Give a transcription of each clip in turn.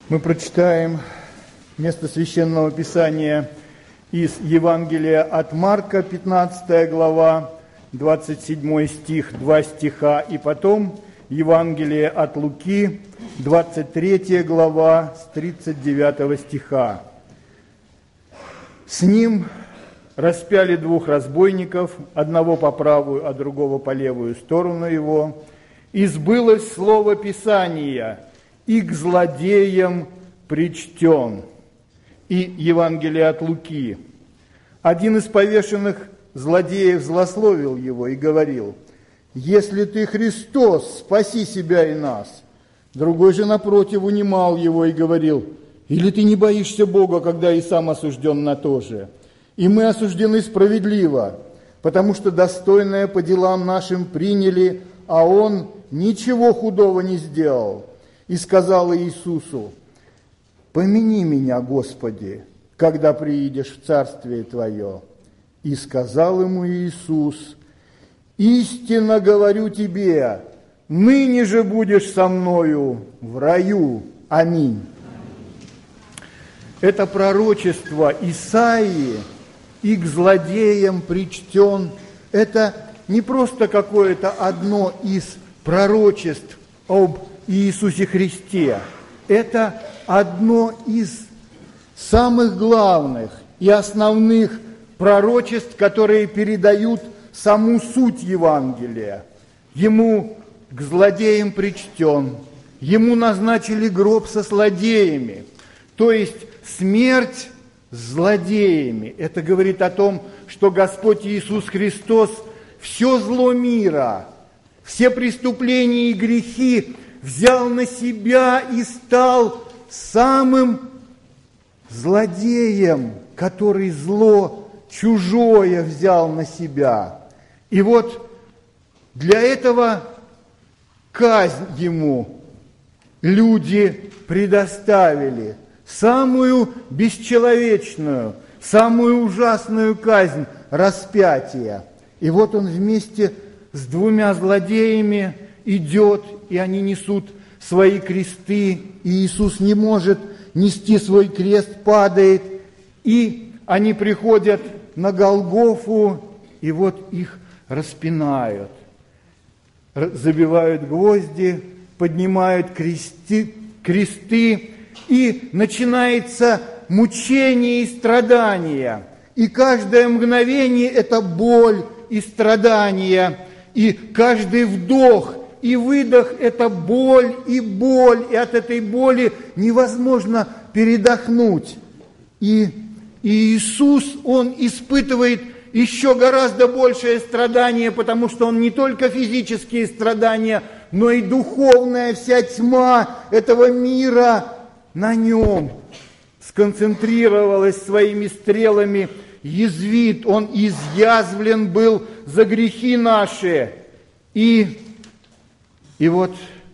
Мы прочитаем место Священного Писания из Евангелия от Марка, 15 глава, 27 стих, 2 стиха, и потом Евангелие от Луки, 23 глава, с 39 стиха. С ним распяли двух разбойников, одного по правую, а другого по левую сторону его, и сбылось слово Писания: «И к злодеям причтен». И Евангелие от Луки. Один из повешенных злодеев злословил его и говорил: «Если ты Христос, спаси себя и нас». Другой же напротив унимал его и говорил: «Или ты не боишься Бога, когда и сам осужден на то же? И мы осуждены справедливо, потому что достойное по делам нашим приняли, а он ничего худого не сделал». И сказал Иисусу: «Помяни меня, Господи, когда приидешь в Царствие Твое». И сказал ему Иисус: «Истинно говорю тебе, ныне же будешь со мною в раю». Аминь. Это пророчество Исаии: «И к злодеям причтен». Это не просто какое-то одно из пророчеств об Иисусе Христе. Это одно из самых главных и основных пророчеств, которые передают саму суть Евангелия. Ему к злодеям причтен, ему назначили гроб со злодеями, то есть смерть с злодеями. Это говорит о том, что Господь Иисус Христос все зло мира, все преступления и грехи взял на себя и стал самым злодеем, который зло чужое взял на себя. И вот для этого казнь ему люди предоставили, самую бесчеловечную, самую ужасную казнь – распятие. И вот он вместе с двумя злодеями идет, и они несут свои кресты, и Иисус не может нести свой крест, падает, и они приходят на Голгофу, и вот их распинают, забивают гвозди, поднимают кресты, и начинается мучение и страдания. И каждое мгновение – это боль и страдания, и каждый вдох и выдох – это боль, и от этой боли невозможно передохнуть. И Иисус, Он испытывает еще гораздо большее страдание, потому что Он не только физические страдания, но и духовная вся тьма этого мира на Нем сконцентрировалась своими стрелами, язвит, Он изъязвлен был за грехи наши. И вот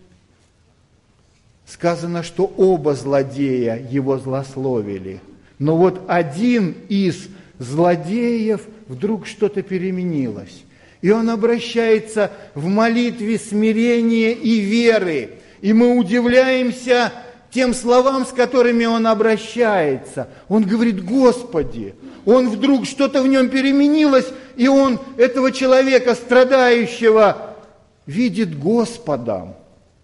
сказано, что оба злодея его злословили. Но вот один из злодеев вдруг что-то переменилось. И он обращается в молитве смирения и веры. И мы удивляемся тем словам, с которыми он обращается. Он говорит: «Господи». Он вдруг, что-то в нем переменилось, и он этого человека, страдающего, видит Господом.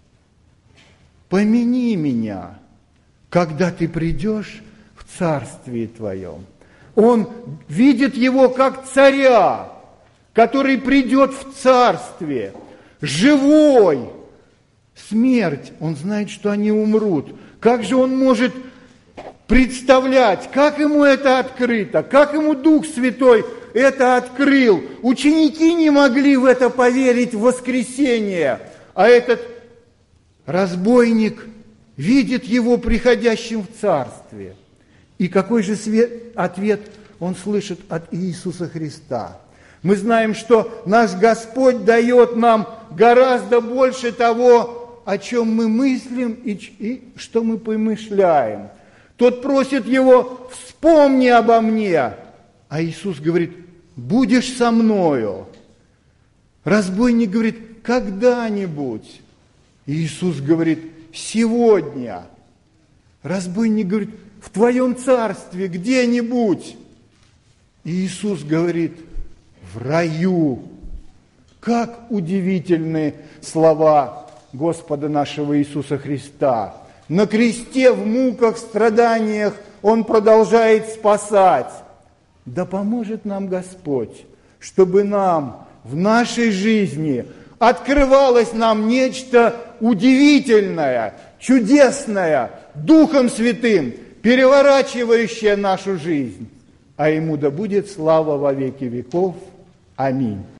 «Помяни меня, когда ты придешь в Царствие Твоем». Он видит его как царя, который придет в Царствие, живой. Смерть, он знает, что они умрут. Как же он может представлять, как ему это открыто, как ему Дух Святой это открыл? Ученики не могли в это поверить, в воскресение. А этот разбойник видит его приходящим в Царствие. И какой же ответ он слышит от Иисуса Христа? Мы знаем, что наш Господь дает нам гораздо больше того, о чем мы мыслим и что мы помышляем. Тот просит его: «Вспомни обо мне». А Иисус говорит: «Будешь со мною». Разбойник говорит: «Когда-нибудь». Иисус говорит: «Сегодня». Разбойник говорит: в твоем царстве где-нибудь. И Иисус говорит: в раю. Как удивительны слова Господа нашего Иисуса Христа. На кресте, в муках, страданиях Он продолжает спасать. Да поможет нам Господь, чтобы нам в нашей жизни открывалось нам нечто удивительное, чудесное, Духом Святым, переворачивающее нашу жизнь. А Ему да будет слава во веки веков. Аминь.